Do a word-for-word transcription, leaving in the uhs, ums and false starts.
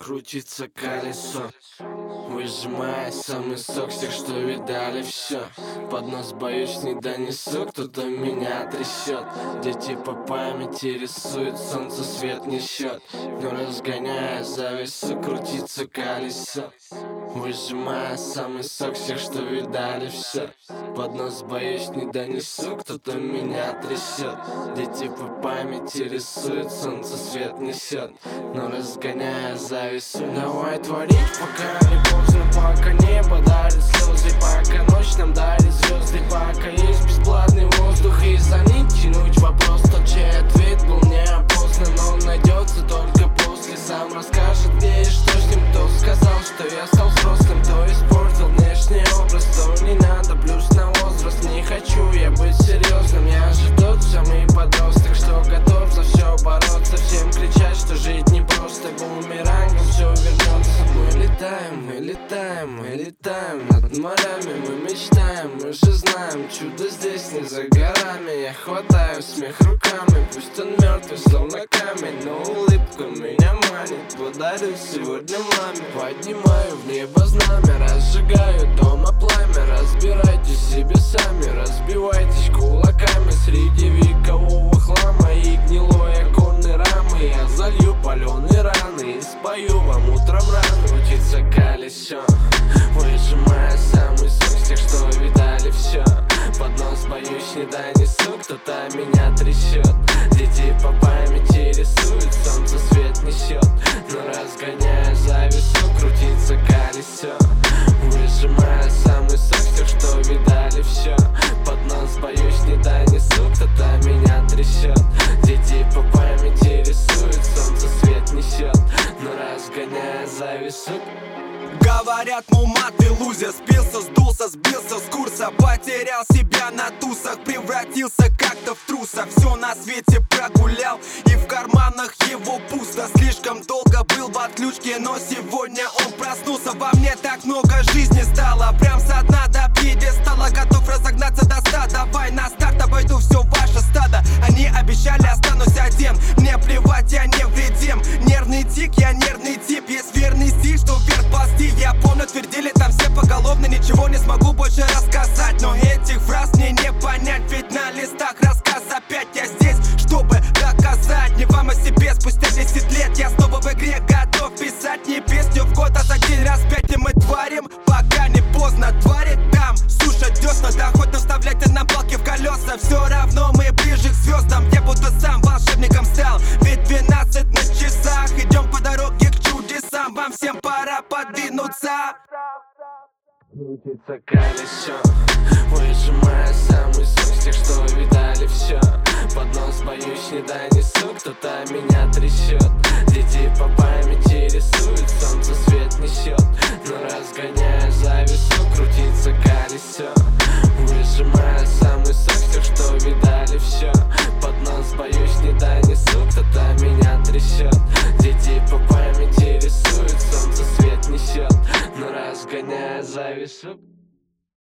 крутится колесо, выжимая самый сок всех, что видали все. Под нос, боюсь, не донесу, кто-то меня трясет. Дети по памяти рисуют, солнце свет несет. Но разгоняя завесу, крутится колесо, выжимая самый сок всех, что видали все. Под нос, боюсь, не донесу, кто-то меня трясет. Дети по памяти рисуют, солнце свет несет. Но разгоняя завесу, давай творить, пока не поздно, пока небо дарит слезы, пока ночь нам дарит звезды, пока есть бесплатный воздух. И за нить тянуть вопрос, тот, чей ответ был неопознан, но он найдется только после. Сам расскажет, где и что с ним. Кто сказал, что я стал взрослым, кто испортил внешний образ, то не надо плюс на возраст. Не хочу я быть серьезным, я же тот самый подросток, что готов за все бороться, всем кричать, что жить не просто. Бумерангом все вернется. Мы летаем, мы летаем, мы летаем над морями, мы мечтаем, мы же знаем, чудо здесь не за горами. Я хватаю смех руками, пусть он мертвый, словно камень, но улыбка меня манит. Подарю сегодня маме, поднимаю в небо знамя, разжигаю дома пламя. Разбирайтесь себе сами, разбивайтесь кулаками среди векового хлама и гнилой оконной рамы. Я залью паленые раны и спою вам утром рано. Крутится колесо, выжимая самый сок всех, что видали все. Под нос, боюсь, не донесу, кто-то меня трясет. Дети по памяти рисуют, солнце свет несет. Но разгоняя завесу, крутится колесо, выжимая самый сок всех, что видали все. Под нос, боюсь, не донесу, кто-то меня трясет. Дети по памяти рисуют, солнце свет несет. Но разгоняя завесу. Говорят, мол, ты лузер, спился, сдулся, сбился с курса, потерял себя на тусах, превратился как-то в труса. Все на свете прогулял, и в карманах его пусто. Слишком долго был в отключке, но сегодня он проснулся. Во мне так много жизни стало, прям со дна до пьедестала. Готов разогнаться до ста, давай на старт, обойду все ваше стадо. Они обещали, останусь один, мне плевать, я не вредим. Нервный тик, я нервный тип, есть верный стиль, что вверх ползти. Я помню, твердили там все поголовно, ничего не смогу больше рассказать. Но этих фраз мне не понять, ведь на листах рассказ опять. Я здесь, чтобы доказать не вам о себе. Спустя десять лет я снова в игре, готов писать не песню в год, а за день раз пять. И мы творим, пока не поздно. Творит там, сушат десна, да хоть наставляйте нам палки в колеса. Все равно мы ближе к звездам, я будто сам волшебником стал. Ведь двенадцать на часах, идем по дороге к чудесам. Вам всем пора подвинуться. Крутится колесо, выжимая самый сок всех, что видали все. Под нос, боюсь, не донесу, кто-то меня трясет. Дети по памяти рисуют, солнце свет несет. Но разгоняя завесу, крутится колесо, выжимая самый сок всех, что видали все. Под нос, боюсь, не донесу, кто-то меня трясет. Дети по памяти рисуют, солнце свет несет. Но разгоняя завесу.